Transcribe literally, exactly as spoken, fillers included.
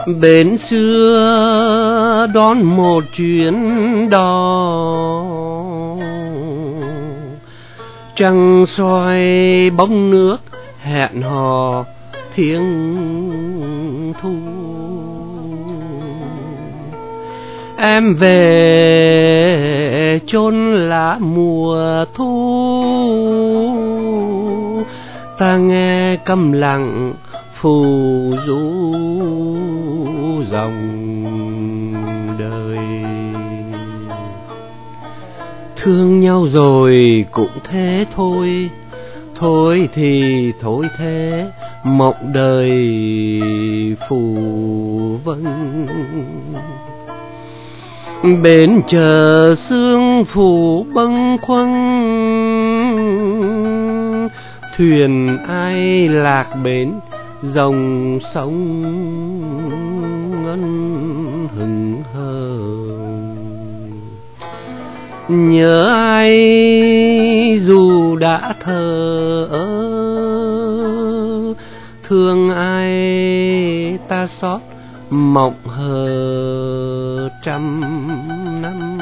Bến xưa đón một chuyến đò, trăng soi bóng nước hẹn hò thiêng thu. Em về chốn lá mùa thu, ta nghe câm lặng phù du dòng đời. Thương nhau rồi cũng thế thôi, thôi thì thôi thế, mộng đời phù vân. Bên chờ sương phủ bâng khuâng, thuyền ai lạc bến dòng sông ngân hừng hờ. Nhớ ai dù đã thờ ơ, thương ai ta xót mộng hờ trăm năm.